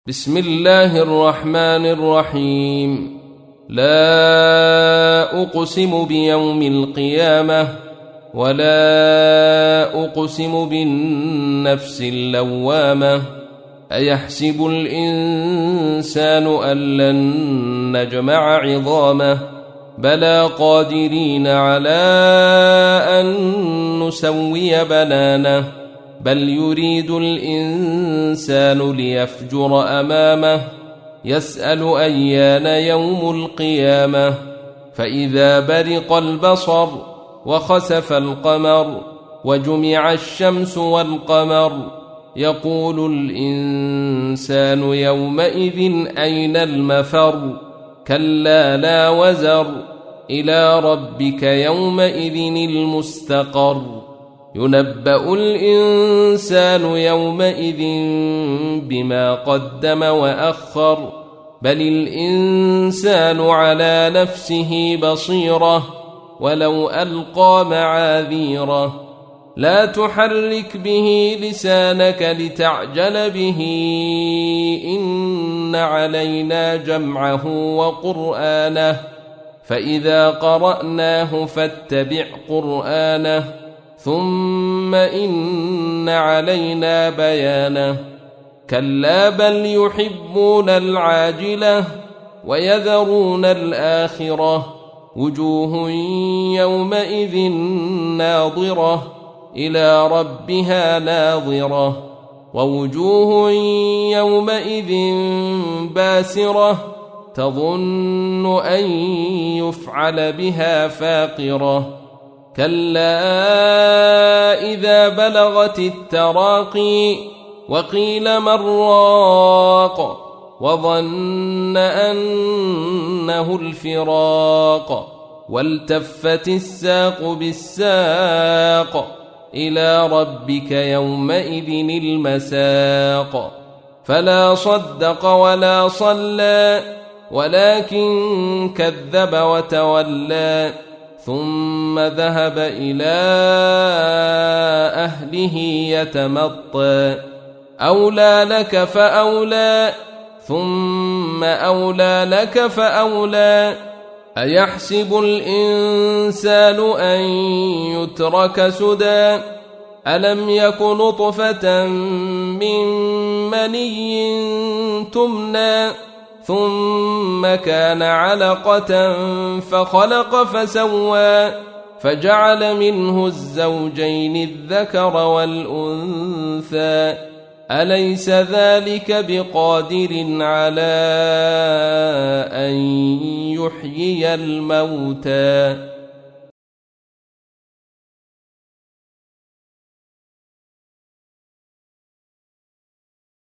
بسم الله الرحمن الرحيم. لا أقسم بيوم القيامة ولا أقسم بالنفس اللوامة. أيحسب الإنسان أن لن نجمع عظامه بلى قادرين على أن نسوي بنانه بل يريد الإنسان ليفجر أمامه يسأل أيان يوم القيامة. فإذا برق البصر وخسف القمر وجمع الشمس والقمر يقول الإنسان يومئذ أين المفر كلا لا وزر إلى ربك يومئذ المستقر. ينبأ الإنسان يومئذ بما قدم وأخر بل الإنسان على نفسه بصيرة ولو ألقى معاذيره. لا تحرك به لسانك لتعجل به إن علينا جمعه وقرآنه فإذا قرأناه فاتبع قرآنه ثم إن علينا بيانه. كلا بل يحبون العاجلة ويذرون الآخرة وجوه يومئذ ناظرة إلى ربها ناظرة ووجوه يومئذ باسرة تظن أن يفعل بها فاقرة. كلا إذا بلغت التراقي وقيل من راق وظن أنه الفراق والتفت الساق بالساق إلى ربك يومئذ المساق. فلا صدق ولا صلى ولكن كذب وتولى ثم ذهب إلى أهله يتمطى. أولى لك فأولى ثم أولى لك فأولى. أيحسب الإنسان أن يترك سدى ألم يك نطفة من مني تمنى ثم كان علقة فخلق فسوى فجعل منه الزوجين الذكر والأنثى. أليس ذلك بقادر على أن يحيي الموتى